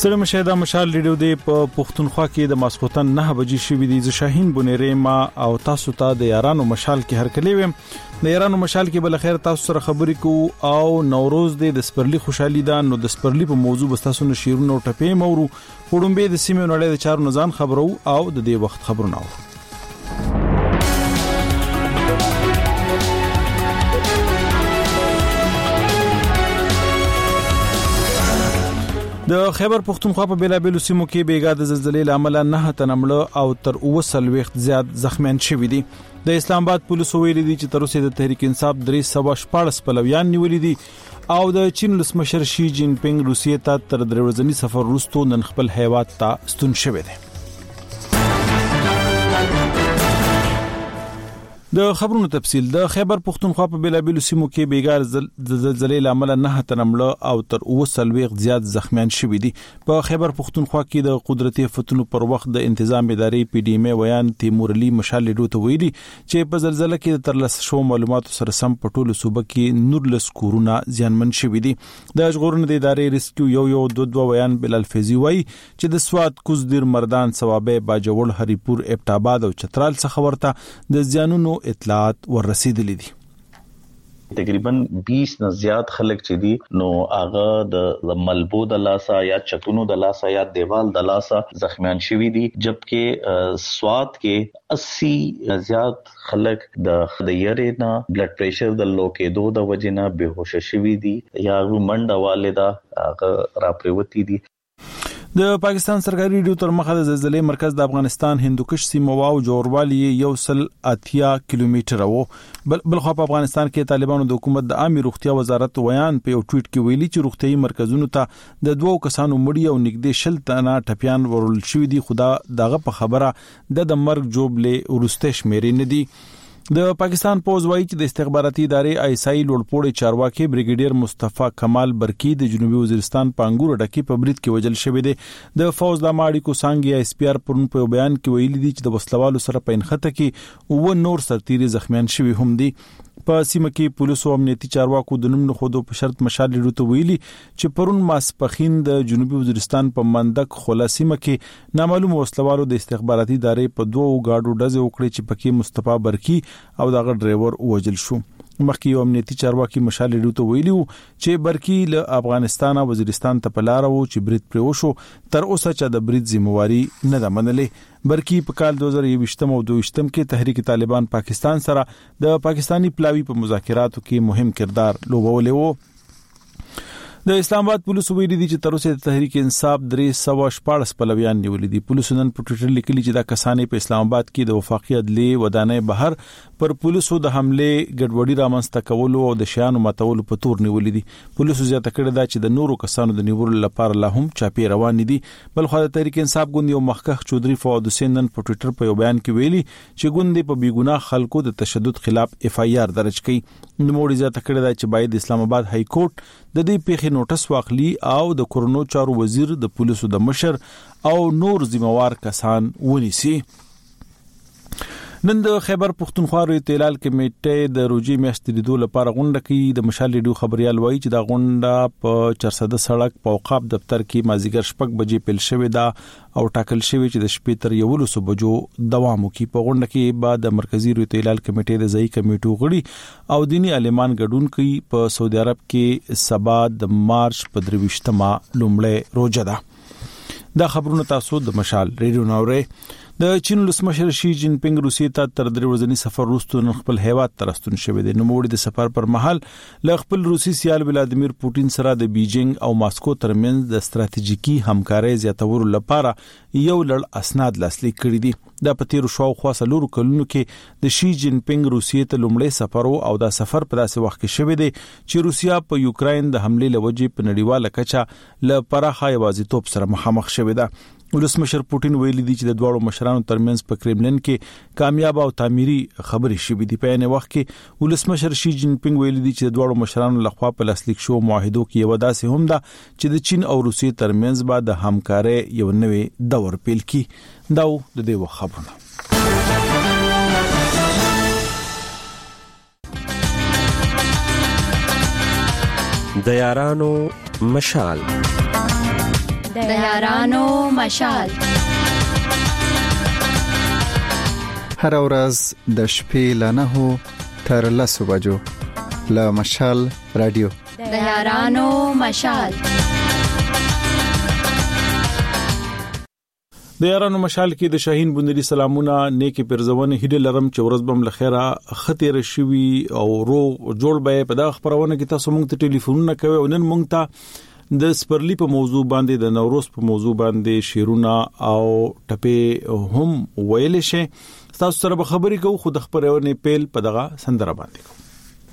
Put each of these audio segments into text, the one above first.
ستړي مشه د مشال ریډیو دی په پښتونخوا کې د ماسخوتن 9 بجې شوې دي. ز شاهین بنيره ما او تاسو ته د یارانو مشال کې هر کلی ویم. د یارانو مشال کې بل خیر تاسو سره خبرې کو او نوروز دی د سپرلی خوشحالي ده. نو د سپرلی په موضوع بس تاسو نه شیرونه او ټپې مورو وړومبه د سیمې نړۍ د چارو نزان خبرو او د دې وخت خبرونه اورو. د خیبر پختونخوا په بیلابیلو سیمو کې بیګا د زلزلې لامل 9 تنمړه او تر 30 زیات زخمیان شوي دي. د اسلام آباد پولیسو ویلي دي چې تر اوسه د تحریک انصاف 314 پلویان نیولې دي او د چین ولسمشر شي جین پینګ روسیې ته تر دروازنی سفر وروسته نن خپل هیواد ته ستون شوی دی. د خبرونو تفصیل د خیبر پختونخوا په بیلابیلو سیمو کې بیګار د زلزلې لامل 9 تنمړه او تر 30 زیات زخمیان شوي دي. په خیبر پختونخوا کې د قدرتي فتونو پر وخت د انتظام ادارې پی ډی ایم ویان تیمور علي مشال ډو ته ویلي چې په زلزلې کې تر لس شو معلوماتو سره سم په ټولو صوبه کې نورلس کورونه زیانمن شوي دي. د ژغورنې د ادارې ریسکیو یو دو ویان بلال فیضی وایي چې د سواد کوزدیر مردان ثوابه باجوړ هریپور ابټاباد او چترال څخه ورته د زیانونو اطلاعات ورسېدلې دي. تقریبا 20 نه زیات خلک چې دي نو هغه د ملبو د لاسا یا چتونو د لاسا یا دیوال د لاسا زخمیان شوي دي جبکې سواد کې 80 زیات خلک د یرینا بلډ پریشر د لو کېدو د وجنه بهوش شوي دي یا منډه والده هغه راپریوتی دي. د پاکستان سرکاري ریډیو تر مخه د زلزلې مرکز د افغانستان هندوکش سیمه او جوړوالي 180 کیلومتر وو. بل خو په افغانستان کې طالبانو د حکومت د عامه روغتیا وزارت ویان په یو ټویټ کې ویلي چې روغتيایي مرکزونو ته د 2 کسانو مړی او نږدې 10 تنه ټپيان ورول شوې دي. خدا دغه په خبره د مرګ جوړلې ورسته شمیرې نه دي. د پاکستان پوز وایي چې د استخباراتي ادارې آی اس آی لوړپوړی چارواکي بریګیډیر مصطفی کمال برکی د جنوبي وزیرستان پانګور ډکی په برید کې وجل شوی دی. د فوز د ماړیکو سانګي اس پی آر پرون په بیان کې ویلي دي چې د وسلوالو سره په انخته کې او نور سرتيري زخمیان شوي هم دي. په سیمه کې پولیس او امنیتي چارواکو د نوم خودو په شرط مشال لري ویلي چې پرون ماسپخین د جنوبي وزیرستان په مندک خولا سیمه کې نامعلوم وسلوالو د استخباراتي ادارې په 2 گاډو ډزې وکړې چې پکې مصطفی برکی او دغه ډرایور وژل شو. مخکې یو امنیتي چارواکي مشال لري ویلي چې برکی له افغانستان او وزیرستان ته پلار وو چې برید پر وشو تر اوسه چې د برید ذمہواری نه ده منلې. برکی په کال 2022 او 2023 کې تحریک طالبان پاکستان سره د پاکستانی پلاوی په مذاکراتو کې مهم کردار لوبولی وو. د اسلام آباد پولیسو ویلي دي چې تر اوسه د تحریک انصاف 314 پلویان نیولې دي. پولیسو نن په ټویټر لیکلي چې دا کسانې په اسلام آباد کې د وفاقي عدلي ودانۍ بهر پر پولیسو د حمله ګډوډي رامنځته کولو او د شیانو ماتولو په تور نیولې دي. پولیسو زیاته کړې ده چې د نورو کسانو د نیولو لپاره لا هم چاپی روان دي. بل خو د تحریک انصاف ګوند یو مخکخ چودري فؤاد حسین نن په ټویټر په یو بیان کې ویلي چې ګوند په بیګناه خلکو د تشدد خلاف اف آی آر درج کړي. نوموړي زیاته کړې ده چې باید اسلام آباد های کورټ د دې پیښې نوټس واخلي او د کورونو چارو وزیر د پولیسو د مشر او نور ذمہوار کسان ونیسي. نن د خیبر پختونخوا ریتلال کمیټې د روجي میاشتې د لپاره غونډه کې د مشال ریډیو خبريال وایي چې دا غونډه په 400 سړک په اوقاف دفتر کې مازیګر شپږ بجې پیل شوې ده او ټاکل شوی چې د شپې تر 11 بجو دوام وکړي. په غونډه کې بعد د مرکزی ریتلال کمیټې د ځای کمیټو غړي او دینی عالمان ګډون کوي. په سعودي عرب کې سبا د مارچ په 23مه لومړی روزه ده. دا خبرونه تاسو د مشال ریډیو ناوړې. د چین ولسمشر شي جین پینګ روسیې ته تر دروازنی سفر وروسته نن خپل هیواد ته راستون شوی دی. نو موږ د سفر پر مهال ل خپل روسي سیال ولادیمیر پوتین سره د بیجینګ او ماسکو ترمنځ د ستراتیژیکي همکارۍ زیاتولو لپاره یو لړ اسناد لاسلیک کړي دي. دا په تیر شاوخوا 4 کلونو کې د شي جین پینګ روسیې ته لومړی سفر او دا سفر په داسې وخت کې شوی دی چې روسیا په یوکرين د حمله لوجې په نړیواله کچه ل پراخه یوازیتوب سره مخامخ شوی دی. ولسمشر پوتین ویلي دي چې د دوه مشرانو ترمنځ په کرملین کې کامیاب او تعمیري خبرې شوې دي. په یوه وخت کې ولسمشر شي جین پینګ ویلي دي چې د دوه مشرانو لخوا په لاسلیک شو معاهدو کې یو داسې هم ده چې د چین او روسیې ترمنځ به د همکارۍ یو نوې دور پیل کی. دا د دې خبرونه. د یارانو مشال د یارانو مشال. هر ورځ د شپې له 9 تر 10 بجو له مشال رادیو د یارانو مشال. د یارانو مشال کې د شاهین بندري سلامونه نیکی پرزونه هډه لرم چې ورځ بم لخيره خطر شوي او رو جوړ به په دغه خبرونه کې تاسو مونږ ته ټلیفون کوي او نن مونږ ته د سپرلی په موضوع باندې د نوروز په موضوع باندې شیرونه او ټپه هم ویل شي. تاسو سره به خبرې کوو خو د خبرونه پیل په دغه سندره باندې کوو.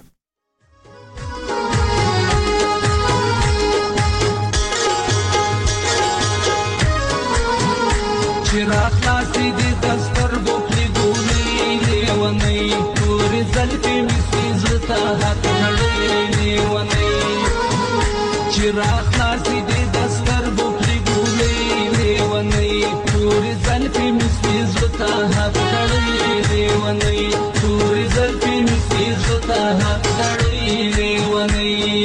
چراغ لاسي دي دستر بوکلي ګولې لیونی تور زلفي مې زړه هات نړۍ لیونی چراغ لاسي دي دستر بوکلي ګولې لیونی تور زلفي مې زړه هات نړۍ لیونی تور زلفي مې زړه هات نړۍ لیونی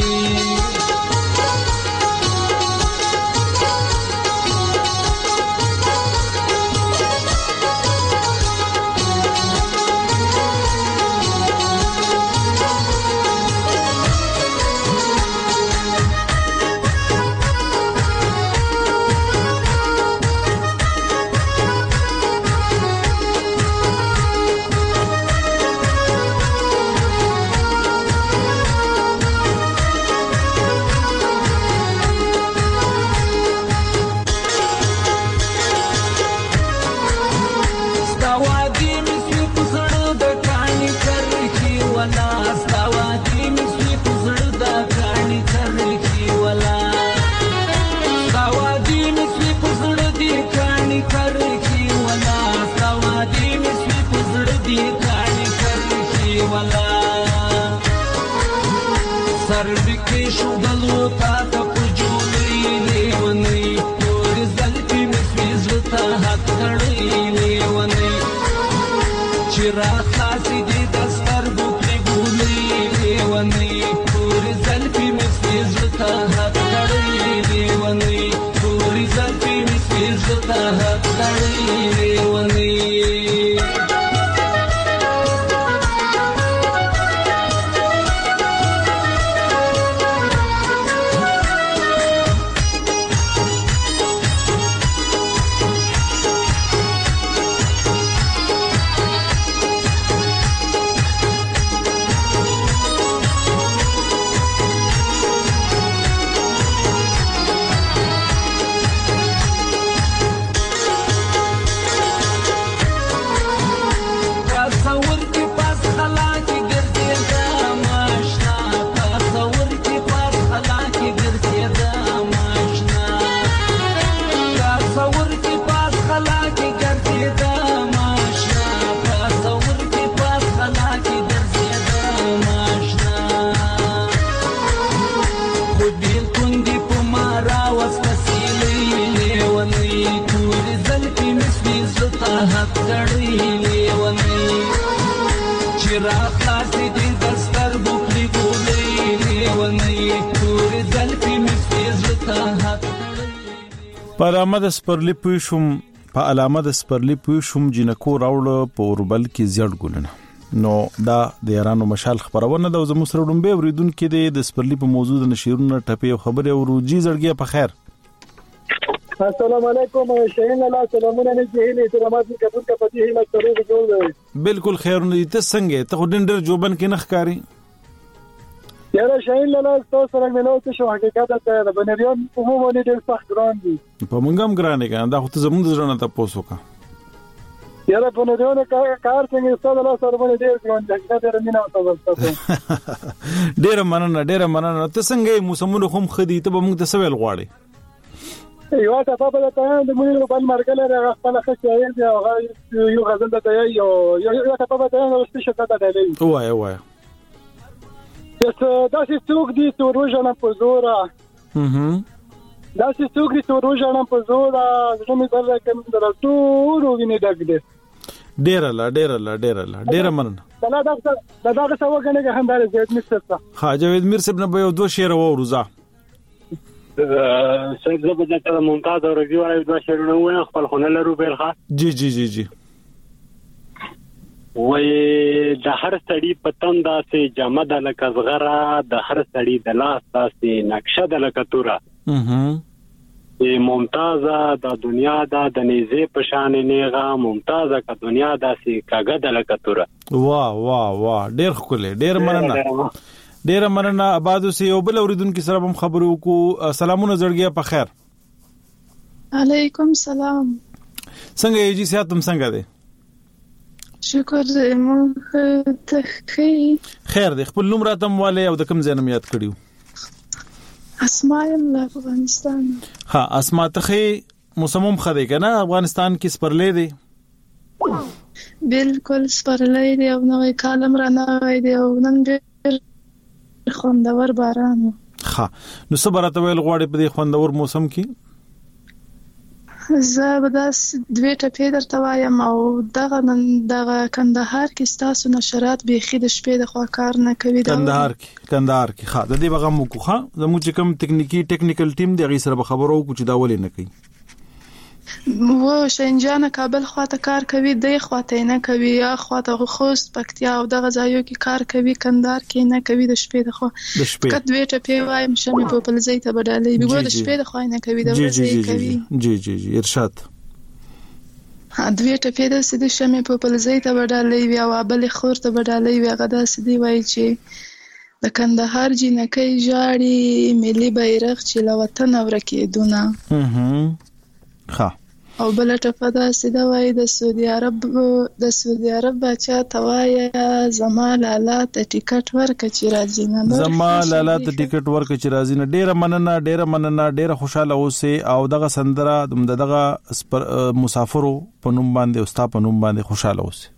په علامه د سپرلی پوښوم جنکو راوړ په اوربل کې زیړ ګلونه. نو دا د یارانو مشال خبرونه د زمو سره ډومبه وریدون کې د سپرلی په موضوع د نشیرونه ټپه خبره او روجي زړګي په خیر. السلام علیکم شاهین الله سلامونه نه جهیل احترامات کبر کا پتی هله سره جوړ بالکل خیرونه ته څنګه ته ډندر جوبن کې نخکاری یاره شاهین الله تاسو سره ملو ته شو حقیقت ته د بنریان عموما ډېر سخت ګران دي په مونږم ګرانه کنه دا خو ته زموږ ځړنه ته پوسوکا یاره په نوونه کار څنګه ستاسو الله سره باندې ډېر ګران دي دا ډېر مینا تاسو ډېر مننه ته څنګه موسمونه هم خدي ته مونږ ته سوال غواړي یو ته په ته د مونږ په مرګله راغ خپل خشایي دی او یو غزل ته یو ته په ته نو څه شته ده دی وای دا چې څوک دي تورژنه په زورا دا چې څوک دي تورژنه په زورا زموږ سره کوم درته ویني دغه ډیر مننه دا څه وګڼه که هم دا زید مستر ها جاوید میر صاحب نه به یو دوه شعر وروزه صاحب زبده ته ممتاز او رضی وایي د شعرونه وایي خپل خونه لرو بیلخه جی جی جی جی وای د هر سړی پتن داسې جامه د لکه زغره د هر سړی د لاس داسې نقشه د لکه توره ممتازه د دنیا د نيزه په شان نیغه ممتازه ک دنیا داسې کاګه د لکه توره واه واه واه ډیر خوله ډیر مننه آبادو سي او بل اوریدونکو سره هم خبرو کو سلامونه زړګیا په خیر علیکم سلام څنګه یې جی سیات تم څنګه ده شکر دې مو ته خیر دې خپل نوم راتم والے او د کوم ځای نوم یاد کړیو اسماء افغانستان ها اسماء ته موسموم خدای کنه افغانستان کې سپرلې دي بالکل سپرلې دي او نوې کالم را نوې دي او نن ډېر خوندور باران ها نو صبرته ویل غواړي په دې خوندور موسم کې زه به داس دوی ټپې درته وایم او دغه کندهار کې ستاسو نشرات بيخي د شپې د خوا کار نه کوي کندهار کې ها د دې بغم کو ها زموږ کوم ټیکنیکل ټیم د غي سره خبرو کو چې دا ولې نه کوي و شینجان کابل خواته کار کوي د خواته نه کوي یا خواته خوست پکتیا او دغه ځایو کې کار کوي کندهار کې نه کوي د شپې د خوا کډ ویټه پی وایم شمه په پلزې ته بدلې بيګو د شپې د خوا نه کوي د ورځې کوي جی ارشاد دوی ټپې د سید شمه په پلزې ته بدلې وی او بل خور ته بدلې وی غدا سدي وای چې د کندهار جنکې جاړي ملي بیرغ چې له وطن ورکېدونه ها او بل ټپه دا سیده وای د سعودي عرب بچا توایا زما لالا ته ټیکټ ورکړه چې راځي نه ډیره مننه ډیره خوشاله اوسه او دغه سندره دغه مسافرو په نوم باندې او ستا په نوم باندې خوشاله اوسه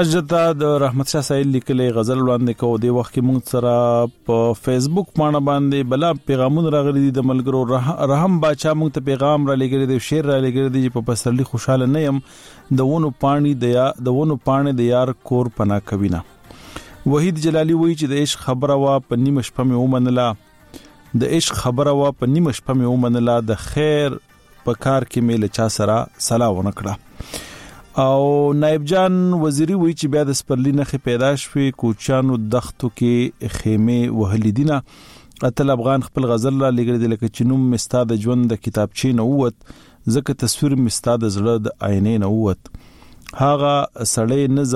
اجتا د رحمت شاه سایل لیکلې غزل وړاندې کوو د وخت کې موږ سره په فیسبوک باندې بلا پیغامونه راغلي دي د ملګرو رحم باچا موږ ته پیغام را لګړي دی شعر را لګړي دی په پسرلی خوشاله نه يم د ونو پانی د یار کور پنا کوینا وحید جلالی وایي چې د عشق خبره وا په نیمه شپه مې ومنله د عشق خبره وا په نیمه شپه مې ومنله د خیر په کار کې مې له چا سره صلاح ونکړه او نائب جان وزیری وی چې بیا د سپرلی نخې پیدا شوې کوچانو دختو کې خیمه وهلې دینه اتل افغان خپل غزل را لګړي د لکه چنوم مستا د ژوند د کتابچې نه ووت زکه تصویر مستا د زړه د آینې نه ووت هغه سړی نه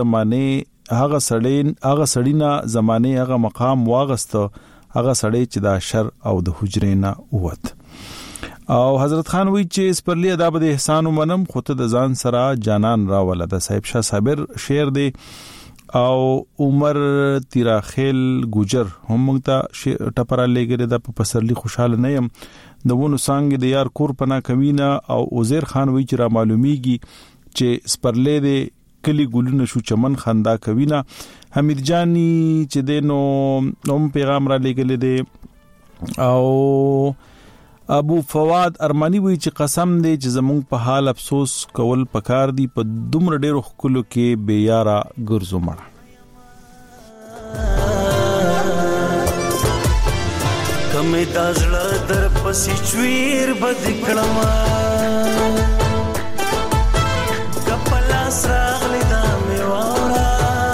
زمانه هغه مقام واغسته هغه سړی چې دا شر او د حجرې نه ووت او حضرت خان وی چې سپرلی ادا به احسان ومنم خو ته د ځان سره جانان راوله د صاحب شاه صابر شعر دی او عمر تیراخیل ګوجر هم موږ ته ټپره لګره د پسرلی خوشاله نه يم د ونو سانګ د یار کور پنا کوینا او عزیر خان وی چې را معلومیږي چې سپرلی دی کلی ګلونه شو چمن خندا کوینا حمید جانی چې دینو پیغام را لګل دی او ابو فواد ارمانی وی چې قسم دی چې زمونږ په حال افسوس کول پکار دی په دومره ډیرو خلکو کې بے یارا ګرځو مړه کمه دازړه در پسې چویر بد کړما کپلا سراغلی دا میوارا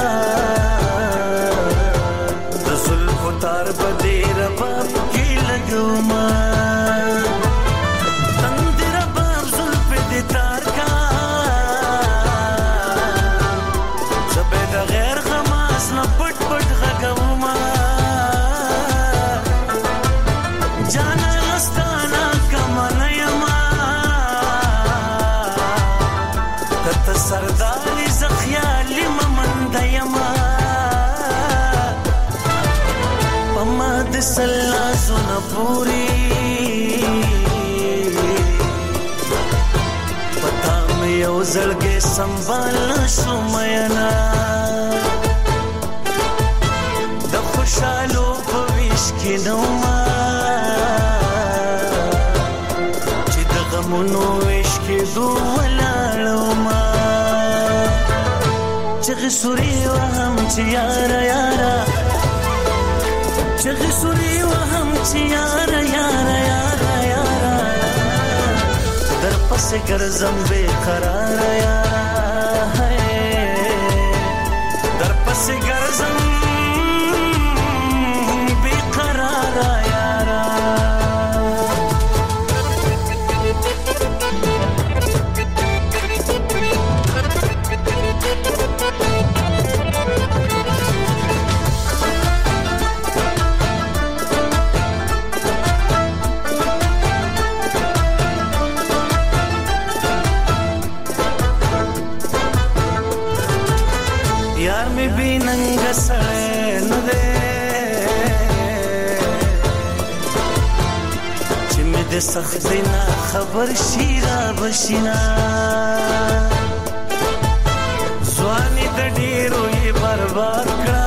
د زلف تار بده رباب کې لګوما سرداري زخيالي ممنديما پما د سلا زونه پوری پتا مې یو زړګي سنبال شو مینا د خوشالو په ویش کې نو ما چې د غمونو ویش کې دوه ما چغ سوري وهم چې یارا چغ سوري وهم چې یارا در پس ګرځم بے قرار یارا در پس ګرځم بے قرار یارا سړی نه دی چې مې د سختۍ نه خبر شي را بشینا ځواني د ډېرو یې برباد کړه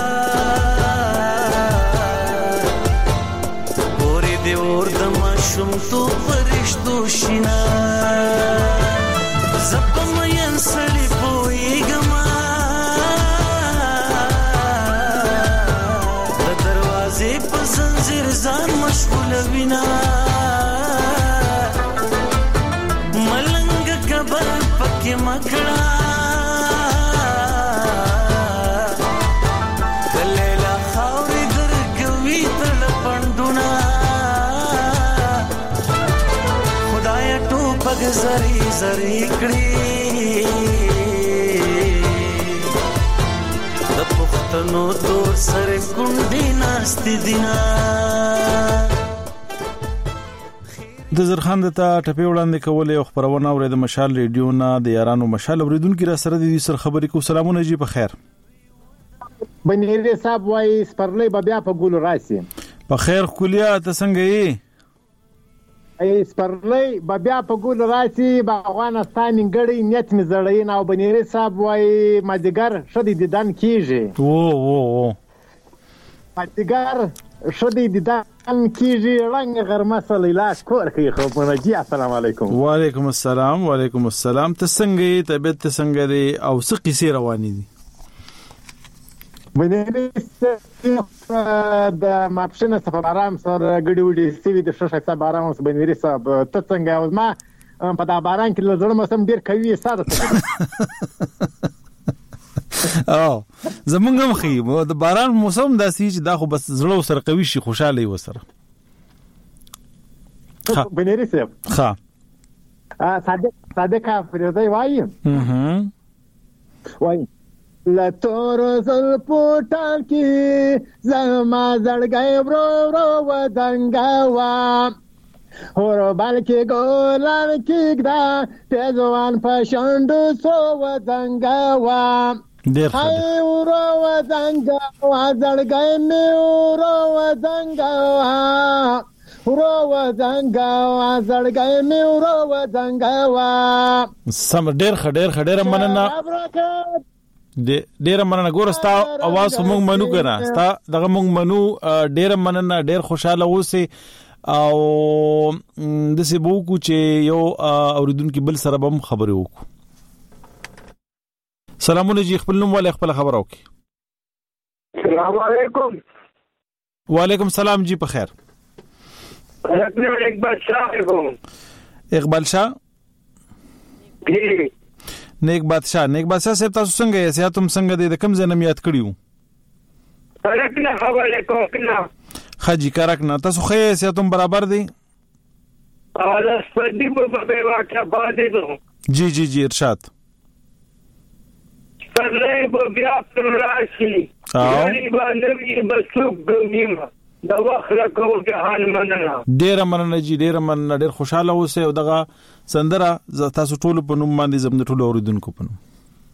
پورې د اور د ماشومتوب په رشتو شینا زه په مین سړي پوهېږم زان مشغول وینا ملنګ کبر پکې مکړه کلیلا خاورې درکوي تل پندونه خدای ټوپک زری زری کړی پښتنو تور سر کونډي ناشتي دینا د زرخان د تا ټپی وړاندې کولې او خبرونه اورې د مشال ریډیو نه د یارانو مشال اوریدونکو را سره د دې سر خبرې کو سلامونه جی په خیر بنيري صاحب وای سپرلې بیا په ګول راسي په خیر کولیا ته څنګه یې سپرلی بیا په ګول راسي په افغانستان انګړی نیت می زړین او بنيري صاحب وای مدګر شدي دیدن کیږي او مدګر شدي دیدن کیږي رنگ غرمسل علاج کور کوي خو په جی السلام علیکم. وعلیکم السلام. وعلیکم السلام. ته څنګه طبيعت ته څنګه دی او څه قصې روانې دي؟ بنيري د ماپشنه سفر آرام سره غړي وډي سوي د شوشه صاحب آرام اوس بنيري صاحب ته څنګه اوس ما په دا باران کې لږ مسم ډیر کوي سره او زمونږ مخې د باران موسم داسې چې دا خو بس زړه سره قوي شي خوشاله وي وسره. بنيري صاحب صادق فریضه وای لا تور زل پټال کې زما زړګي ورو ودنګوا اور بلکې ګولان کې دا تزوان پښند سو ودنګوا ډېر هاي ورو ودنګوا زړګي مې ورو ودنګوا زړګي مې ورو ودنګوا سم ډېر خډېر مننه ډیر مننه. ګور ستا اواز موږ منو کنه ستا دغه موږ منو ډیر مننه. ډیر خوشاله اوسه او د سی بو کو چې یو اوریدونکو بل سره به خبرې وکړو. سلامونه جی خپل نوم ولې خپل خبر وکي. السلام علیکم. وعلیکم السلام جی په خیر. اقبال شاه جی نیک بادشاہ صاحب تاسو څنګه یې سیاست هم څنګه دي د کم ځای نه یاد کړیو؟ کرکنا حواله کوکنا خاجي کرکنا تاسو خو یې سیاست هم برابر دي؟ اواله سپدی په واقعا باندې دو جی ارشاد سره په بیا پر راشي یعنی باندې بسوک ګمیما دا واخره کوم جهان مننه. ډیر مننه جی ډیر مننه. ډیر خوشاله اوسه او دغه سندره تاسو ټول په نوم باندې زموږ ټول اوریدونکو په نوم.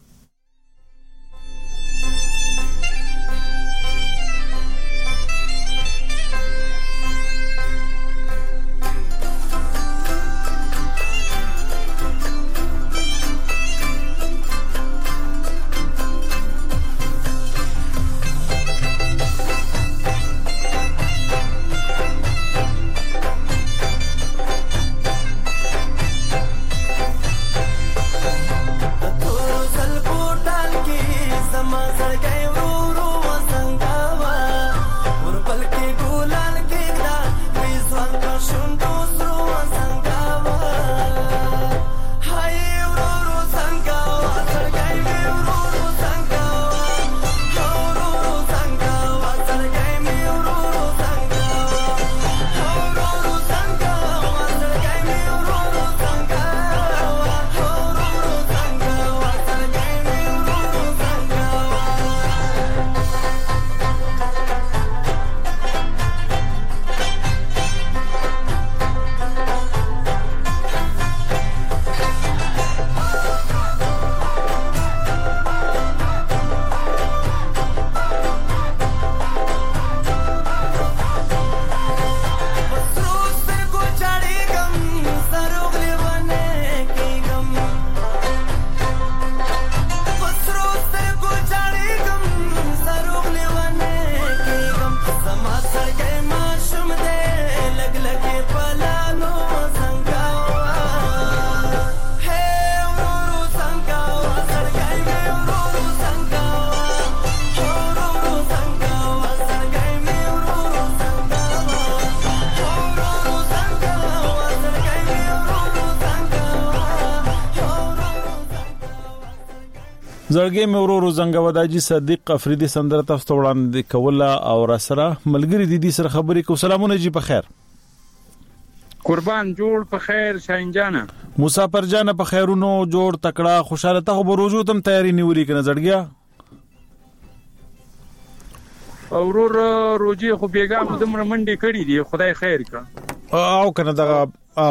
زړګي مې ورو زنګ وداجي صدیق افریدي سندره تاسو وړاندې کوله او را سره ملګری دي سره خبرې کو. سلامونه جی په خیر. قربان جوړ په خیر شاهین جان مسافر جان په خیرونو جوړ تکړه خوشاله ته به روزو تم تیاری نیولې کنه زړګیا اورور روزي خو بیګا مدمر منډي کړی دی خدای خیر کا او کنه دا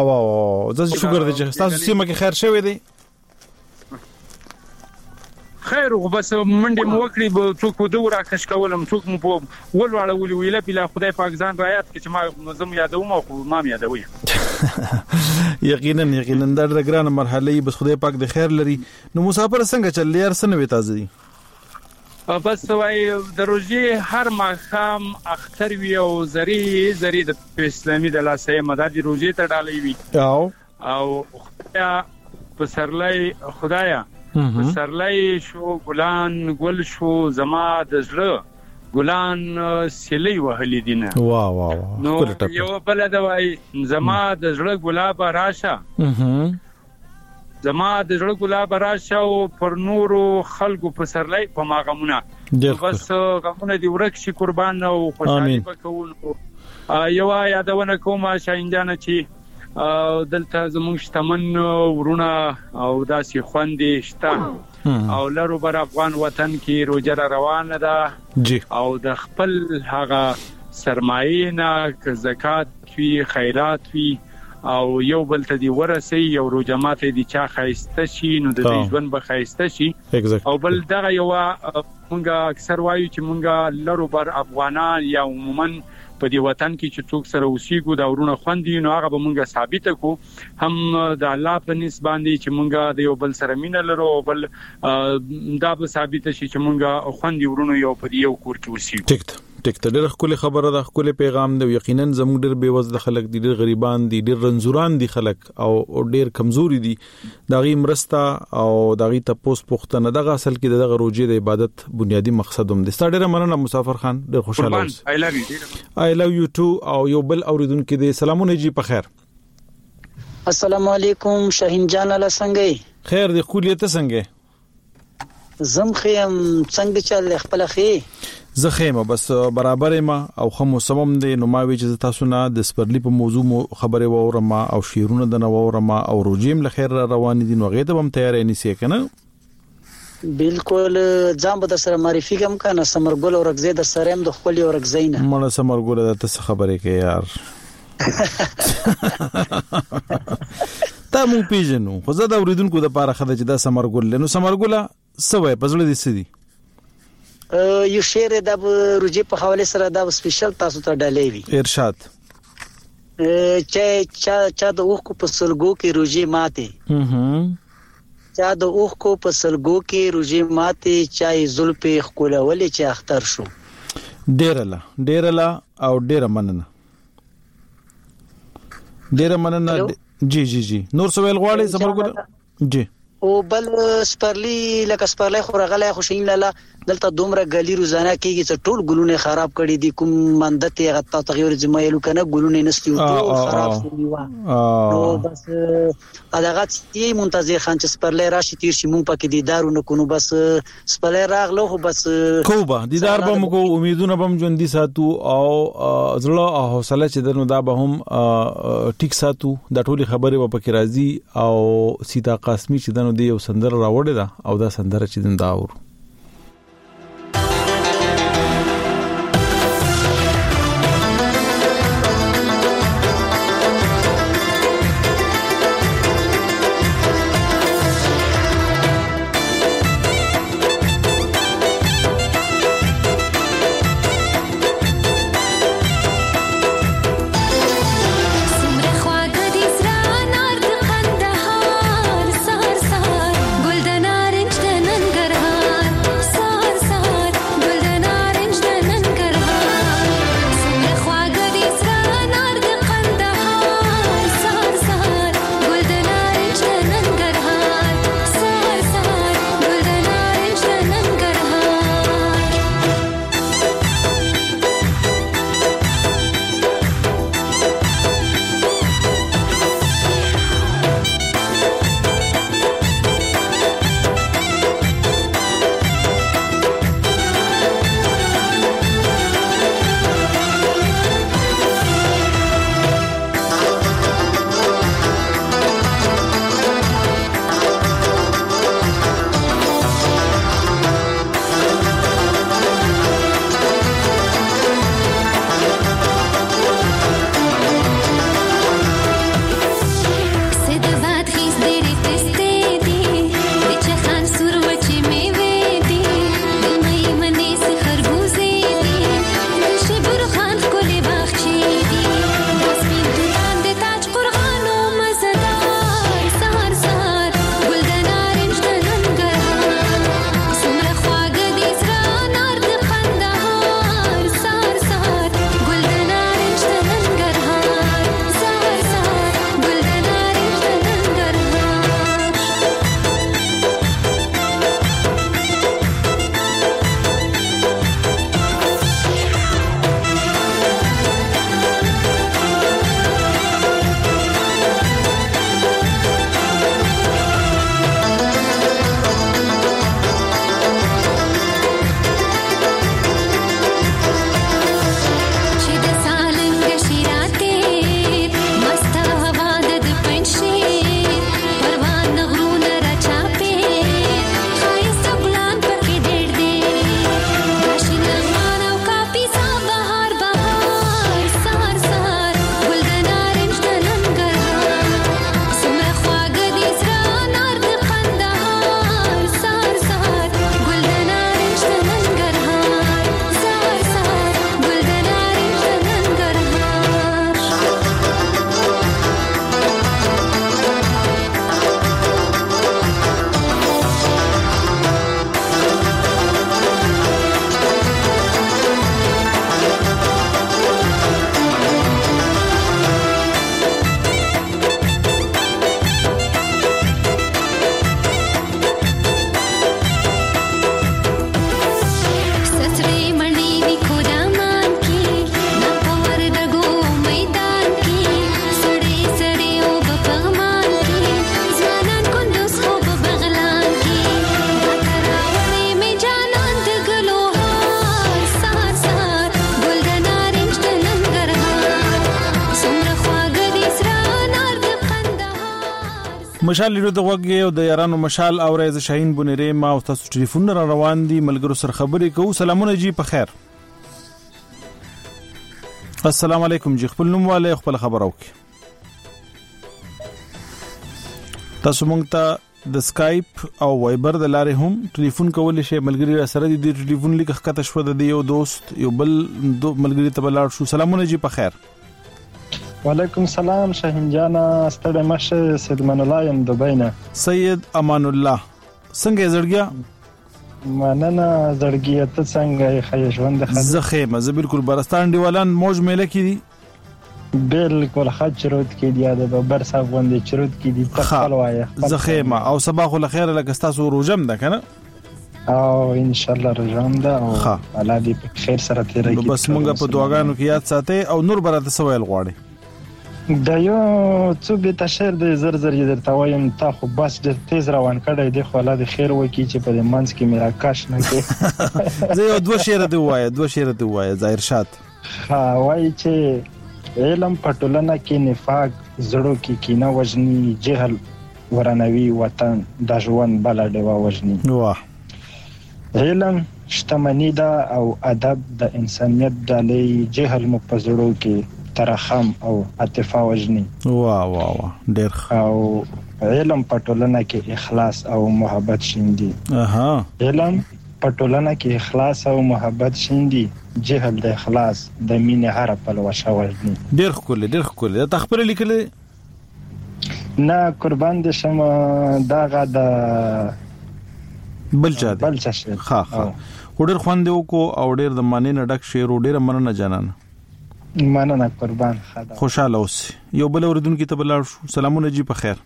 او زه شکر دې چې تاسو سیمه کې خیر شوی دی خیر خو بس منډه مو وکړي به څوک دوه راکش کولم څوک مو په ولواړه ویله بلا خدای پاک ځان رایات کې چې ما نظم یادوم او ما یادوي یقینا دا د ګران مرحله بس خدای پاک د خیر لري. نو مسافر څنګه چل یار سنوي تازه دي بس وای د روزي هر ماخام اختر وی او زری د اسلامي د لاسه مدد روزي ته ډالې وی او خدایا پسرلای خدایا پسرلای شو ګلان ګل شو زما د زړه ګلان سلی وهلی دینه واه نو یو بل دا وای زما د زړه ګلاب راشه زما د زړه ګلاب راشه او پر نورو خلقو پسرلای په ماغمونه بس غمونه دی ورک شي قربان او خوشالي وکول یو یادونه کوم شاینجانه چې دلته زموږ شتمن ورونه او داسې خوندې شته او لرو بر افغان وطن کې روزه روانه ده او د خپل هغه سرمایې نه زکات وی خیرات وی او یو بل ته دی ورسي یو روجمات دي چا خایسته شي نو د ژوند به خایسته شي او بل دغه یو مونږه اکثر وایو چې مونږه لرو بر افغانان یا عموما په دې وطن کې چې څوک سره اوسېګو دا ورونه خوندي نو هغه به مونږه ثابت کو هم د الله په نسبت باندې چې مونږه د یو بل سره مینه لرو بل دا به ثابت شي چې مونږه خوندي ورونه یو په یو کور کې اوسېګو ټیک ډېر خپل خبره ده خپل پیغام دی یقینا زموږ ډېر بیوزله خلک دي ډېر غریبان دي ډېر رنزوران دي خلک او ډېر کمزوري دي داغي مرسته او داغي تپوس پختنه دغه اصل کې دغه روزي د عبادت بنیادی مقصد هم دي ستاره مننه مسافر خان ډېر خوشاله اوس I love you too او یو بل اوریدونکو دي سلامونه جی په خیر السلام علیکم شاهین جان الله څنګه خیر دی خولیته څنګه زم خیم څنګه چل خپل خې زخیمه بس برابر ما او خمو سمم دي نو ما وی چې تاسو نه د سپرلی په موضوع خبره وورم او شیرونه د نوورم او روجیم لخير روان دي نو غیته بم تیار نه سی کنه بالکل ځم به سره معرفي کوم کنه سمرګل او رغزه د سره هم د خپل او رغزینه مړه سمرګل د تاسو خبره کې یار تا مو پیژنو خو زه دا اوریدونکو د پاره خدای چې دا سمرګل نو سمرګل سوې پزړه دي سدي یو شعر د روجي په حواله سره دا سپیشل تاسو ته ډالې وی ارشاد چا د اوخ کو په سلګو کې روجي ماته چا د اوخ کو په سلګو کې روجي ماته چا زلفې خولولې چې اختر شو ډیرلا او ډیر مننه جی نور سوال غواړي سمرګل جی او بل سپرلی لکه سپرلی خو رغله خوشین لاله دلته دومره غلی روزانه کېږي چې ټول ګلونه خراب کړي دي کوم مندته غتا تغیر جمایلو کنه ګلونه نستي ټول خراب شوی و نو بس اداغت یې منتظر خان چې سپرلی راشي تیر شي مونږ پکې دیدار نکونو بس سپرلی راغلو خو بس کوبه دیدار به موږ امیدونه بم ژوند دي ساتو او زړه او حوصله چې درنو دا به هم ټیک ساتو د ټولي خبره و پکې راځي او سیتا قاسمی چې دنو دی یو سندره راوړی دا او دا سندره چې دن دا اور گلدن نارنج د ننګرهار مشال لرو د وګي او د یارانو مشال او رئیس شاهین بونری ما او تاسو ټلیفون را روان دي ملګرو سره خبرې کوو. سلامونه جی په خیر. السلام علیکم جی خپل نوم والے خپل خبر اوکي. تاسو مونږ ته د سکایپ او وایبر د لارې هم ټلیفون کولای شئ. ملګری سره د ټلیفون لیک ښکته شو د یو دوست یو بل ملګری ته بلار شو. سلامونه جی په خیر. وعلیکم السلام شاهین جان ستړی مشه. سید امان الله یم دبی نه. سید امان الله څنګه زړګیا؟ مننه زړګیا ته څنګه خیر ژوند خیر؟ زه خیمه زه بالکل برستان دیوالان موج میله کی دي بالکل خاط چروت کې دی د ببر صاحب غوندې چروت کې دی تخل وایه زه خیمه او صباح الخير لکه تاسو روزم ده کنه او ان شاء الله روزم ده او الله دې په خیر سره تیر کی. بس مونږه په دعاګانو کې یاد ساتي او نور برات سوال غواړي. دا یو څو به تشر د زر درته وایم تا خو بس د تیز روان کړی دی خو الله دې خیر وکړي چې په دې منځ کې میرا کاش نه کې. زه یو دوه شعر دی وایه ظاهر شات وایي چې علم پټولنه کې نفاق زړو کې کینه وجنی جهل ورانوي وطن د ژوند بل ډیوا وجنی. واه علم شتمنی دا او ادب د انسانیت د جهل مپزړو کې ترحم او عاطفه وجنی. واه ډیر او علم پټولنه کې اخلاص او محبت شیندي. علم پټولنه کې اخلاص او محبت شیندي جهل د اخلاص د مینې هر په لوشه وجنی. ډیر خول دا تخبر لیکل نه قربان دې شم داغه د بلچا شعر ها وړر خوندې وکاو او ډیر د معنی نه ډک شعر ډیر مننه جانان مننه قربان خدا خوشاله اوس. یو بل اوردونکو ته بلار شو. سلامونه جی په خیر.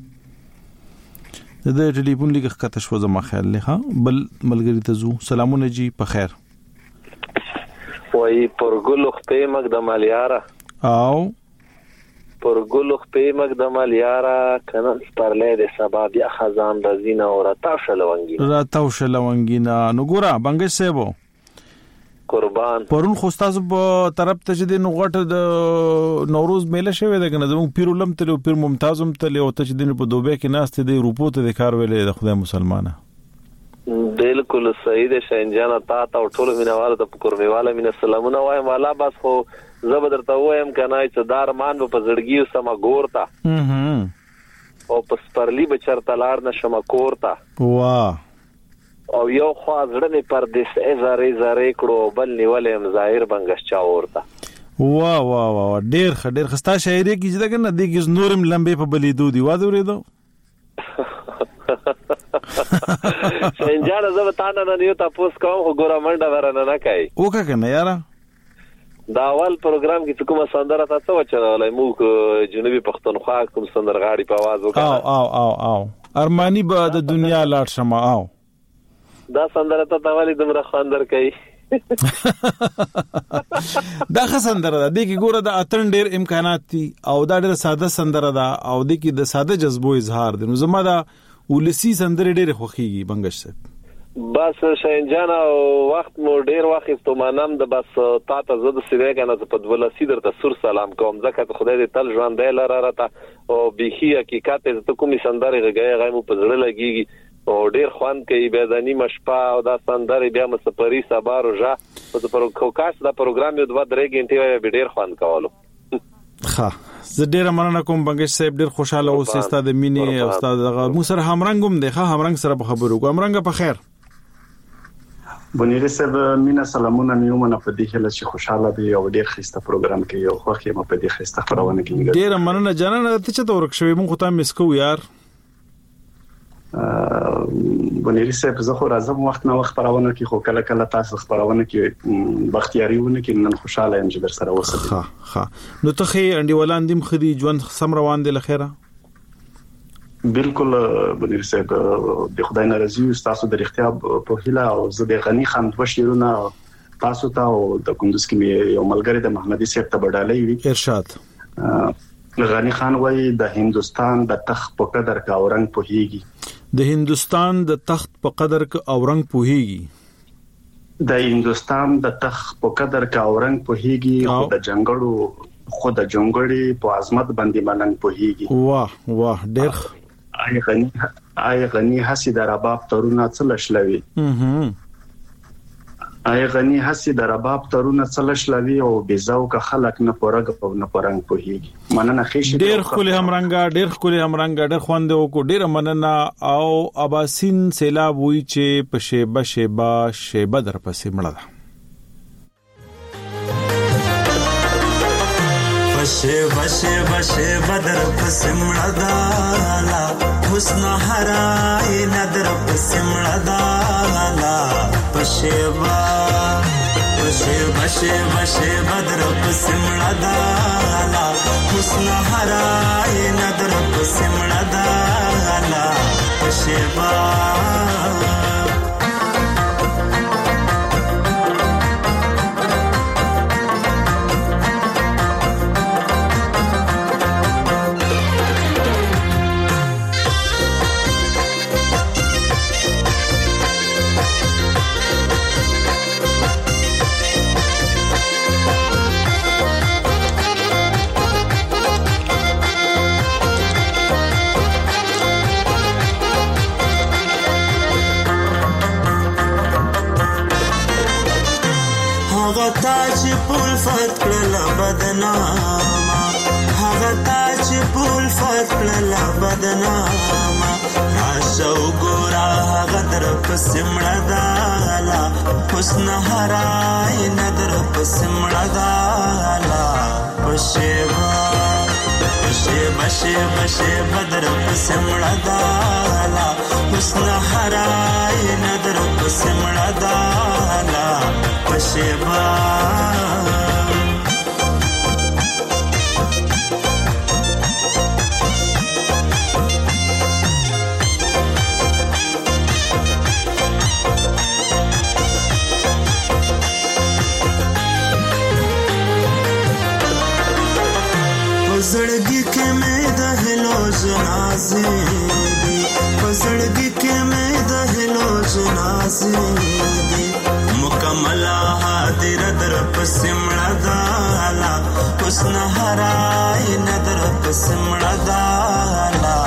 د ټلیفون لیک ښکته شو زما خیال له بل ملګری ته زو. سلامونه جی په خیر. وای پرګلو خپې مقدم الیاره او پرګلو خپې مقدم الیاره کنه پرلې د سبا بیا خزان د زینه او راتاو شلونګینا نو ګورا بنګش سیبو قربان پرون خو تاسو په طرف ته چې د نوغټ د نوروز میله شوی ده کنه زموږ پیرولم ته پیر ممتازم ته له او ته چې د په دوبه کې ناست دی روپو ته د کار ویلې د خدای مسلمانه. بالکل صحیح ده شینجان تا او ټول مینواله ته قربیواله مین سلامونه وایم والا بس خو زبردرته وایم کنه چې دارمان په زړګي سم ګورتا او په سپرلی بچرته لار نشم کورتا. واه او یو خوا زړه می پر دې زارې کړو بل نیولم ظاهر بنګش چا ورته. واه ډیر خستا شاعري کې چې دا کنه د کیس نورم لمبه په بلیدو دی واده ورېدو څنګه زه وتانه نه یو تاسو کوم خو ګور منډه ورنه نه کوي وکه کنه یاره. دا اول پروګرام کې کومه سندره تاسو وچلولای موږ جنوبي پښتونخوا کوم سندرغاړي په आवाज وکړه او ارمانی به د دنیا لاړ شمه او دا سندره ته تاوالي دمره خاندر کوي دا خسندره ده د کی ګوره د اتن ډیر امکانات دي او دا ډیر ساده سندره ده او د کی د ساده جذبو اظهار دي. نو زما دا ولسی سندره ډیر خوخيږي بنګش صاحب. بس شینجان وخت مو ډیر وخت ته مانم د بس تا ته زده سره کنه په ولسی درته سر سلام کوم ځکه خدای دې تل ژوند دی لاره او بيخي حقیقت ته کومي سندره غږی مو په زړه لګيږي او ډیر خوان کوي به د نیمه شپه او دا سندره بیا مسپری سبا روزه په پروګرام دا پروګرام یو 2-3 غنټې به ډیر خوان کولو. زه ډیر مننه کوم بنګش صاحب ډیر خوشاله اوسې استاد مینی او استاد مو سره همرنګم دی همرنګ سره په خبرو کوم همرنګ په خیر. بنيري صاحب مینا سلامونه نیومنه په دې هله چې خوشاله دی او ډیر خسته پروګرام کوي او خوخه ما په دې خسته خبرونه کوي. ډیر مننه جانانه ته چې تورک شوی مونږ ته مسکو یار. بنيري صاحب زه خو راځم وخت نه وخت خبرونه کوي خو کله تاسو خبرونه کوي بختیاریونه کوي نن خوشاله یم چې در سره اوسم. نو ته خې انډي ولاندیم خدي ژوند سم روان دي لخيره. بالکل بنيري صاحب د خدای ناراضي تاسو د اختیار په هیله او زه د غنی خان د شیرونه تاسو ته او د کندوز کې یو ملګری د محمدي صاحب ته بدالې وی ارشاد غنی خان وای د هندستان د تخت په قدر کا اورنګ په هیږي. د هندستان د تخت په قدر کا اورنګ په هیږي. د هندستان د تخت په قدر کا اورنګ په هیږي او د جنگړو خو د جنگړي په عظمت باندې ملنګ په هیږي. واه ډېر آی غنی هسي د رباب ترونه څلشلوي آی غنی هسي د رباب ترونه څلشلوي او بيزاو که خلک نه پرګ او نه پرنګ پوهیږي مننه خېش ډېر خولي همرنګا ډېر خوند او کو ډېر مننه او اباسین سیلاب وی چې په شیبه در پسې مړه ده بشه بدر پسمړه دالا حسن هراي ندر پسمړه دالا بشه بدر پسمړه دالا حسن هراي ندر پسمړه دالا بشه تاج پول فت کړل بدناما هغه تاج پول فت کړل بدناما راشو ګورا هغه در پسمړه دالا حسن هراي ندر پسمړه دالا بشه بدر پسمړه دالا حسن هراي ندر پسمړه دالا بشه پزړګي کې مې د هلو جنازې دي پزړګي کې مې د هلو جنازې دي مکمل حاضر در پسمړه دالا حسن هراي ندر پسمړه دالا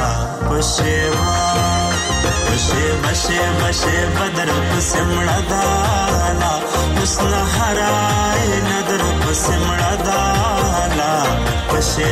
بشه بدر پسمړه دالا حسن هراي ندر پسمړه دالا بشه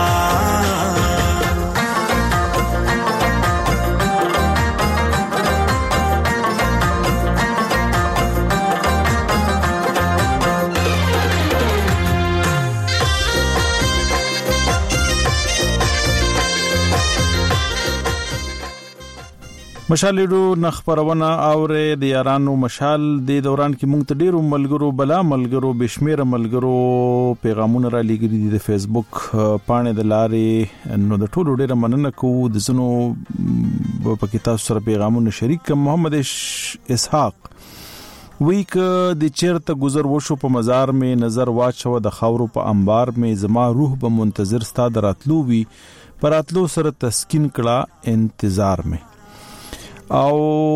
مشال ډو نخبرونه اوره د یارانو مشال د دوران کې مونږ ته ډیرو ملګرو بشمیر ملګرو پیغامونه را لګري دي د فیسبوک پاڼې د لارې نو د ټولو ډیره مننه کوو د زنو په کتاب سره پیغامونه شریک محمد اسحاق ویک د چیرته گذر وشو په مزار می نظر واچو د خاورو په انبار می زما روح به منتظر ستا دراتلو وی پراتلو سره تسکین کړه انتظار می او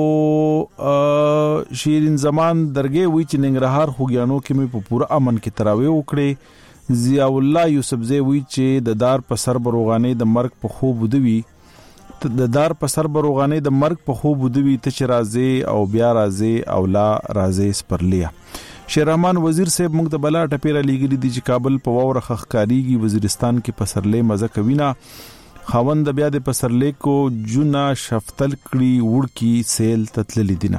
شیرین زمان درګه وی چې ننګرهار خوګیانو کې مې په پورا امن کې تراوی وکړي ضیاء الله یوسفزی وی چې د دار په سر بروغانې د مرګ په خوب ودوي ته چې راځي او بیا راځي او لا راځي سپرلیا شیرحمان وزیر صاحب موږ د بلا ټپیره لیګری دی چې کابل په ووره خخکاریږي وزیرستان کې پسرلې مزه کوینا خوند بیا د پسرلې کو جونا شفتل کړي وړکی سیل تتللی دینا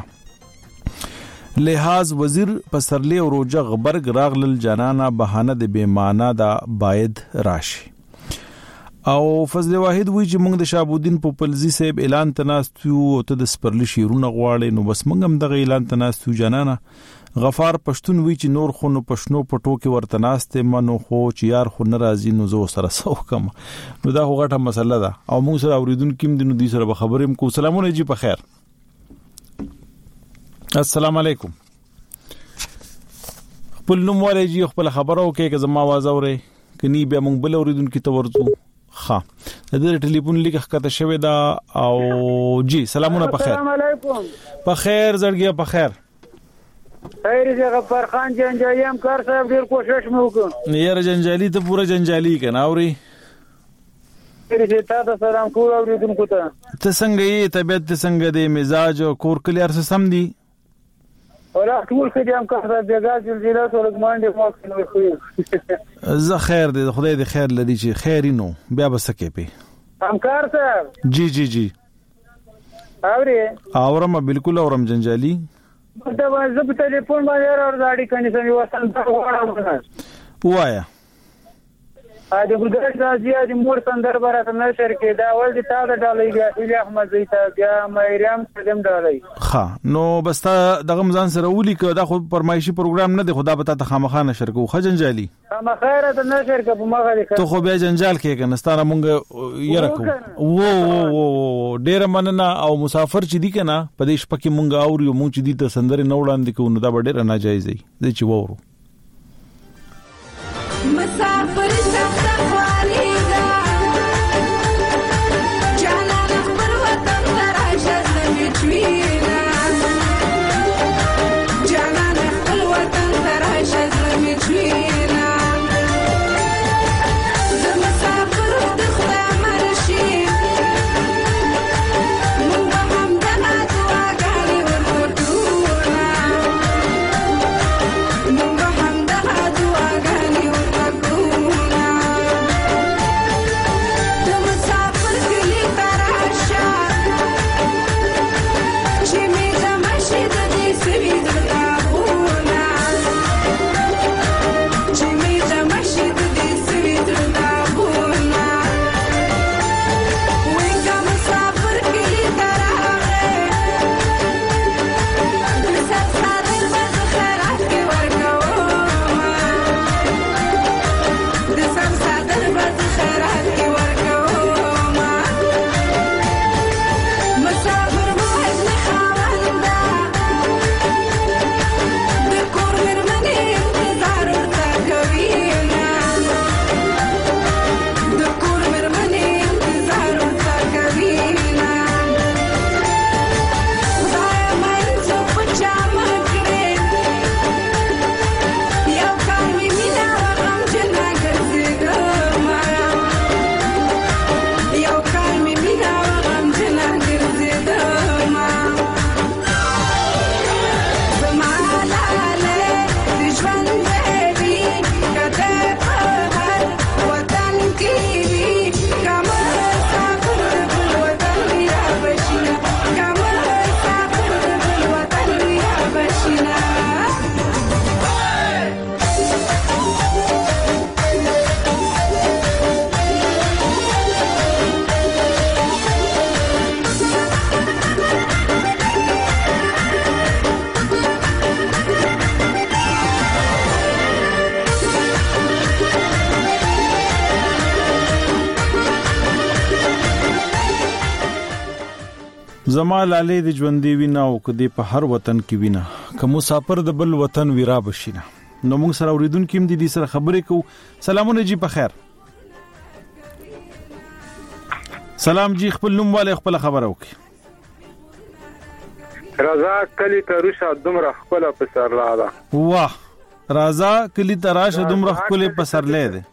لحاظ وزیر پسرلې او روجه غبرګ راغلل جانانا بهانه د بیمانه دا باید راشي او فضل واحد وی چې موږ د شابودین پوپلزی صاحب اعلان تناستو او ته د سپرلی شیرونه غواړي نو بس موږ هم دغه اعلان تناستو جانانا غفار پښتون وی چې نور خو نو پښنو پټو کې ورتناسته منو خو چې یار خو ناراضي نو زو سره سو کم نو دا غټه مسله ده او موږ سره اوریدونکو دینو دي سره خبرې کو سلامونه جی په خیر السلام علیکم خپل نوم ولې جی خپل خبرو کې که زما आवाज اوري کني بیا موږ بل اوریدونکو ته ورځو ها د ټلیفون لیک ښکته شوی دا او جی سلامونه په خیر السلام علیکم په خیر زړګیا په خیر خیر دی غفار خان جنجالي هم کار صاحب ډیر کوشش مې وکړ یاره جنجالي ته پورا جنجالي کنه اوري چې تاسو سلام ټول اوریدونکو ته. ته څنګه یې؟ طبيعت ته څنګه دی؟ مزاج او کور کلی ارس سم دي؟ ولا ټول څه دي هم کار دی غاځل جلات ورګمان دي مو خو. زه خیر دی، خدای دې خیر لري چې خیر نو بیا بسکه په همکار صاحب. جی اورم بالکل اورم جنجالي. دا زه په ټلیفون باندې راځي کني سمي وسان ته وړم وایا د ګودر راځي د مور سندر برات نه شر کې دا ول دي تا د ډالۍ بیا احمد زیتا بیا مېریم قدم ډالۍ ها نو بس تا د غمزان سره ولي که دا خو پرمایشي پروګرام نه دی، خدا به تا خامخا نشر کو خجنجالي خامخا ته نشر کو په مغه ته خو بیا جنجال کې کنستانه مونږ یره کو و ډیر مننه او مسافر چې دی کنه په دې شپه کې مونږ اورو مونږ چې دی ته سندر نه وړاندې کو نو دا ډیر ناجایز دی چې وورو مسافر سخت خواریدا جانا خبر وطن تراشه زمچوینا جانا خپل وطن تراشه زمچوینا زم مسافر د خدا مرشي مو هم دنا دعا غالي ورکونا مو هم دنا دعا غالي زما لاله د ژوندې وینا او کدی په هر وطن کې وینا که مسافر د بل وطن ویرا بشینه نو موږ سره اوریدونکو هم دي سره خبرې کو. سلامونه جی په خیر. سلام جی خپل نوم والے خپل خبر وکي. رضا کلی ترشه دومره خپل په سر لاله. واه رضا کلی تراشه دومره خپل په سر لیده.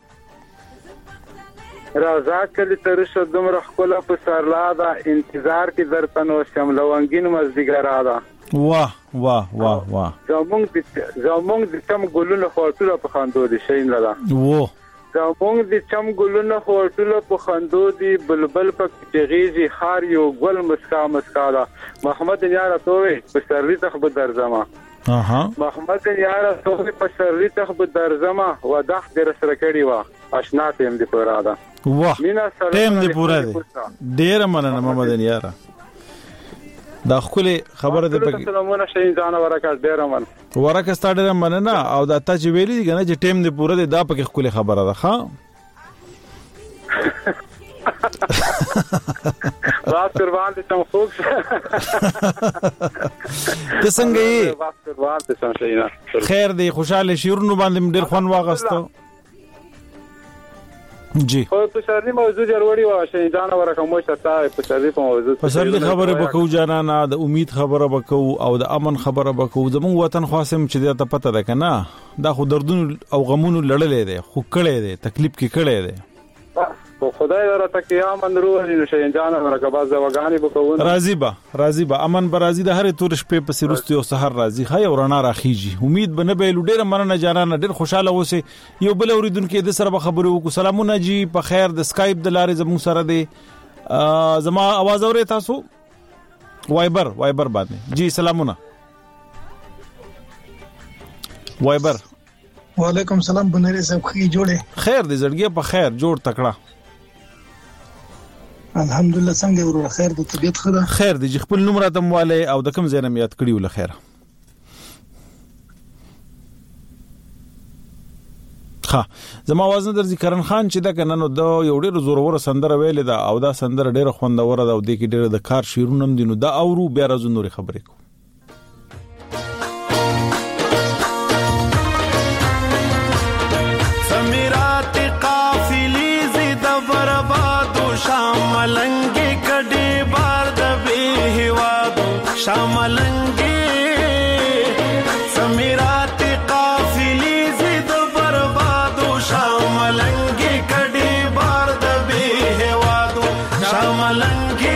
رضا کلی ترشه دومره خپل په سر لاله انتظار کې درته نو شم لونګین مزدګرا ده. واه واه واه واه زمونږ د چم ګلونو خورټوله په خاندو دي شین لاله. واه زمونږ د چم ګلونو خورټوله په خاندو دي بلبل په جغیزي خار یو ګل مسکا مسکا ده. محمد یاره توې په سرلی تخب درځما. محمد یاره توې په سرلی تخب درځما وداخ در سره کړي وا آشنا تیم دی پراده. واه تیم دی پورا دی. ډیر مننه محمد یاره. دا خپل خبره ده په سلامونه شین ځان ورکړ ډیر من ورکه ستاره مننه او دا ته چې ویلي کنه چې ټیم دی پوره دی دا په خپل خبره ده. ها واسر باندې تم خوب ته څنګه یې؟ واسر باندې تم شینه خیر دی خوشاله شیرونو باندې ډیر خوان واغستو. جی خو په سرلی موضوع جوړوي وا شي ځان ورکه مو شته په سرلی په موضوع په سرلی خبره بکو جانانا د امید خبره بکو او د امن خبره بکو زمون وطن خاصم چې ته پته ده کنه دا خو دردون او غمونو لړلې ده خو کړې ده تکلیف کې کړې ده او خدای درته قیامت روزي نشي جان ورکبا زوګانی بکون راضی با امن برازي د هر تور شپې پسې رستي او سحر راضي خای او رڼا راخیږي امید بنه به لډیر مننه جانانه ډیر خوشاله اوسه یو بل اوریدونکو د سره خبرو کو سلامونه جی په خیر د سکایپ د لارې زمو سره دی زما आवाज اوري تاسو وایبر باندې جی سلامونه وایبر وعلیکم سلام بنری صاحب خی جوړه خیر دې زړګي په خیر جوړ تکړه الحمدلله څنګه ورو خیر د طبيعت خدا خیر دې خپل نوم راته مواله او د کوم ځای نه یاد کړیو له خیره ها زما आवाज نه درځي کرن خان چې دا کنه نو د یو ډېر زورور سندره ویل دا او دا سندره ډېر خوندور ده او د کې ډېر د کار شیرونم دینو دا اورو بیا راز نوري خبرې کو سمیرات قافلی زید بربادو شاملنگی کډي بار د به هوادو شاملنگی سمیرات قافلی زید بربادو شاملنگی کډي بار د به هوادو شاملنگی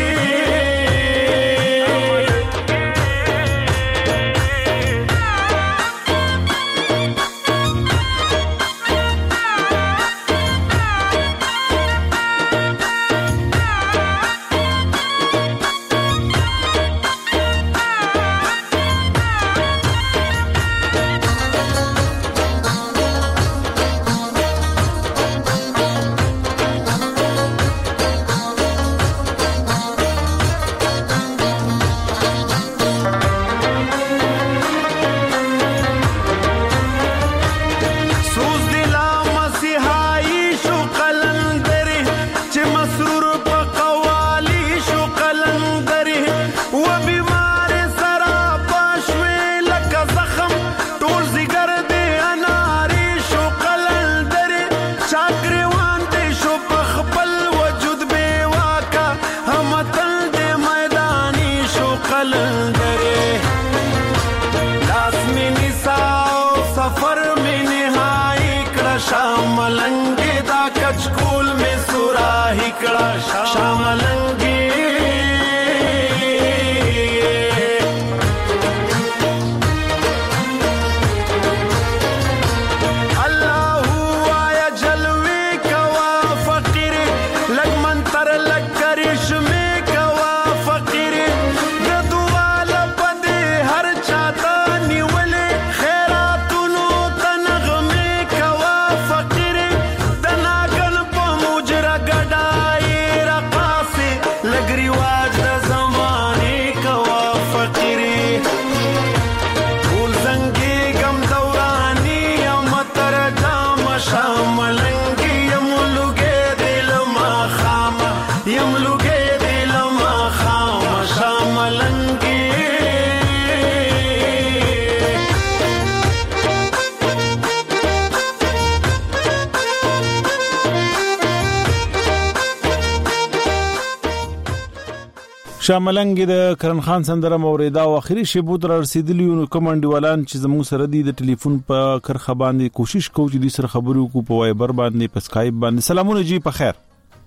شاملنګ د کرن خان سندره موریدا او اخري شیبو تر رسیدلی نو کمانډیوالان چې زموږ سره د ټلیفون په کرخه باندې کوشش کوي چې د سره خبرو کو په وایبر باندې په سکایپ باندې سلامونه جی په خیر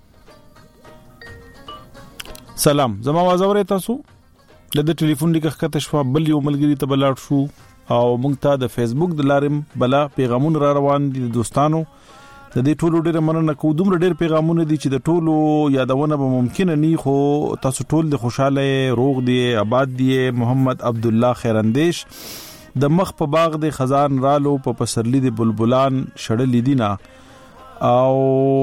سلام زما आवाज اورئ تاسو د ټلیفون لیکه شوا بل یو ملګری ته بلاړ شو او موږ ته د فیسبوک د لارې بلا پیغامونه را روان دي دوستانو د دې ټولو ډېر مننه کوم دومره ډېر پیغامونه دي چې د ټولو یادونه به ممکن نه خو تاسو ټول د خوشاله روغ دي آباد دي محمد عبد الله خیراندیش د مخ په باغ د خزان رالو په پسرلی د بلبلان شړل دینا او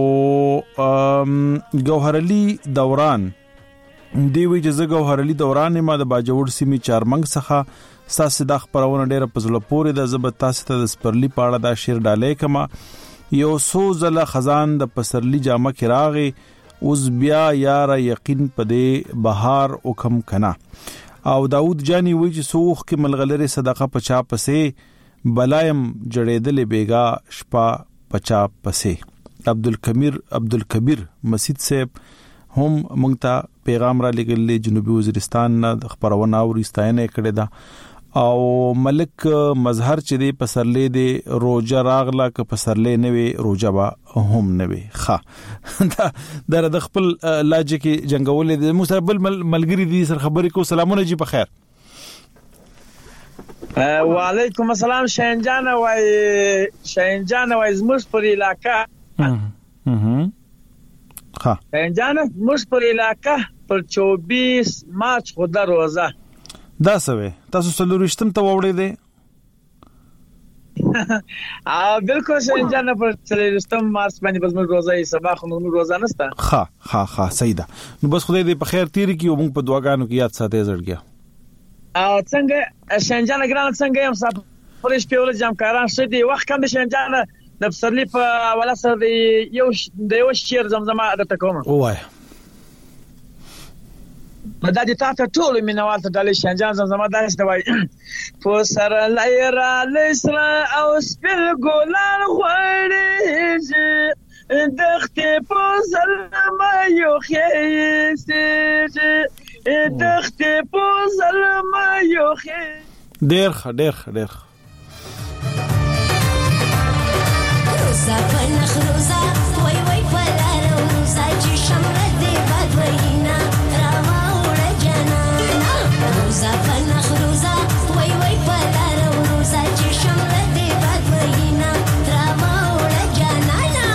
ګوهرلی دوران دی وی چې ګوهرلی دوران ما د باجوړ سیمه چارمنګ څخه ساسه د خبرونه ډېر پزله پورې د زبر تاسو ته د سپرلی پاړه دا شیر ډالې کما یو سوزل خزان د پسرلی جامه کې راغې اوس بیا یار یقین پدې بهار وکم کنا او داود جانی وی چې سوخ کې ملغلره صدقه پچا پسې بلایم جړېدل بیگا شپا پچا پسې عبدالکبیر مسجد صاحب هم مونږ ته پیغام را لګل جنوبي وزیرستان نه خبرونه او رښتینه کړه دا او ملک مظهر چې دی پسرلې دی روزه راغله ک پسرلې نه وي روزه با هم نه وي ښه د خپل لاجه کې جنگولې د مستقبل ملګری دي سر خبرې کو سلامونه جی په خیر وعلیکم السلام شاهنجان وای زموږ پر علاقہ ها شاهنجان زموږ پر علاقہ پر 24 مارچ خدا روزه دا سوي تاسو سلورشتم ته وړې دي بالکل شاهنجان پر سلورشتم مارچ باندې بس موږ روزه یې سبا خو موږ روزه نشته ها صحیح ده نو بس خدای دې په خیر تیر کی او موږ په دعاګانو کې یاد ساتي زړګیا څنګه شاهنجان ګران څنګه هم صاحب پرېش په ول جامکاران شدي وخت کم شاهنجان د پسرلی په ولا سره یو شیر زمزمه د تکوم وای مدا دي تاسو ټول مینوال ته د شاهنجان زمزمه داسې دی وای په سره لایرا لسرا او سپل ګولان غوړې دختې په زلمه یو خېسته دختې په زلمه یو خې ډېر روزا پنخ روزا وای پلار روزا چې شمله دې باد وینا راما وړه جنانا روزا پنخ روزا وای پلار روزا چې شمله دې باد وینا راما وړه جنانا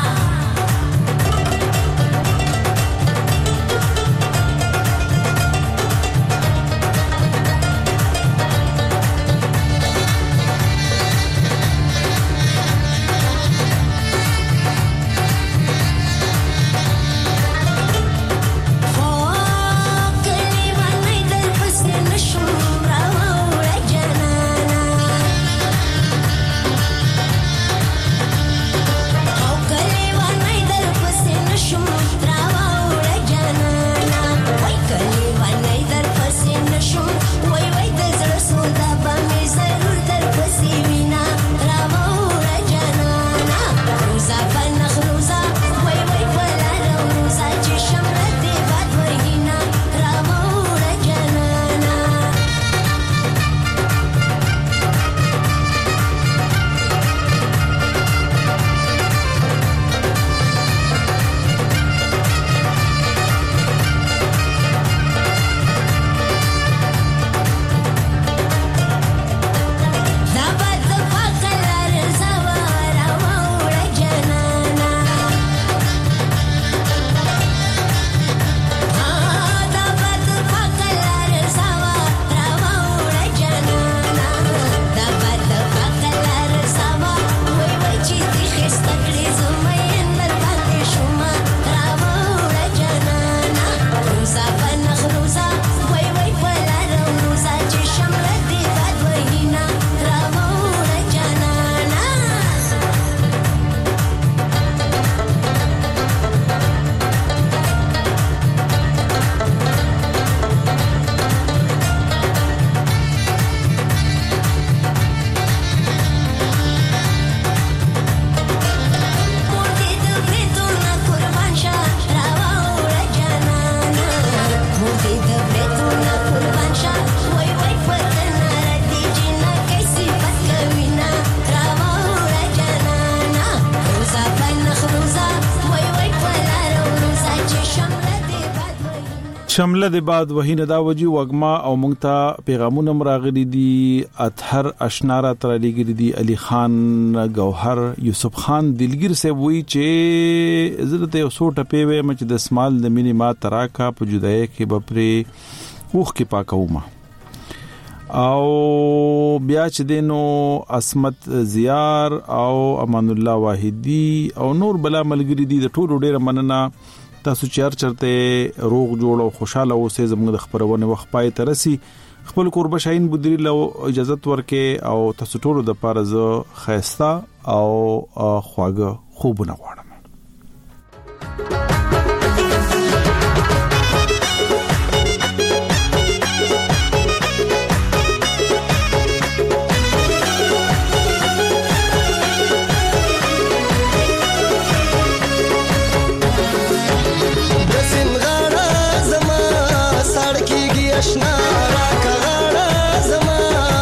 شمله د بعد وهینه دا وجي وګما او مونږ ته پیغامونه مراغلي دي اطهر اشناره تر لګري دي علي خان گوهر یوسف خان دلګر سے وی چې عزت یو سوټه پیوي مچ د اسمال د مینی ما تراکا په جدای کې بپري وخ کې پاکوما او بیا چې دینو اسمت زیار او امان الله واحدی او نور بلا ملګری دي د ټولو ډیره مننه تاسو چرته روغ جوړ او خوشاله اوسئ زموږ د خبرونه وخت پای ترسي خپل قربه شاین بدري له اجازه ورکې او تاسو ټول د پاره زه خيستا او خواږه خوبونه غواړم اشنا را کغاړه زما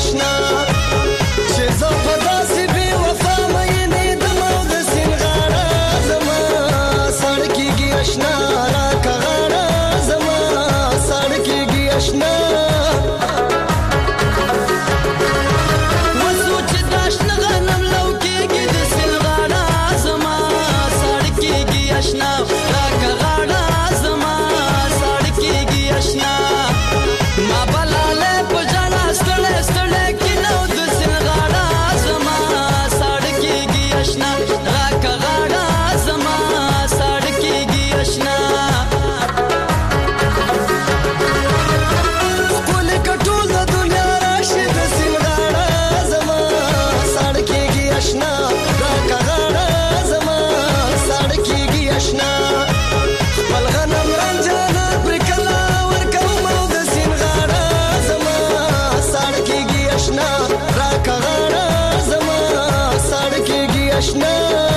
آشنا چې زه په داسې بې وفا مینې د مو د سین غاړه زما ساړه کېږي اشنا راکه غاړه زما ساړه کېږي اشنا وسو چې د اشنا غنم لو کېږي د سین غاړه زما ساړه کېږي اشنا راکه غاړه زما ساړه کېږي اشنا ما بلاله په جاړه ستړې ستړې کینو د سین غاړه زما ساړه کېږي اشنا راکه غاړه زما ساړه کېږي اشنا خپل کټول د دنیا راشي د سین غاړه زما ساړه کېږي اشنا راکه غاړه زما ساړه کېږي اشنا خپل غنم رنجانه پر کلا ورکوم او د سین غاړه زما ساړه کېږي اشنا راکه غاړه زما ساړه کېږي اشنا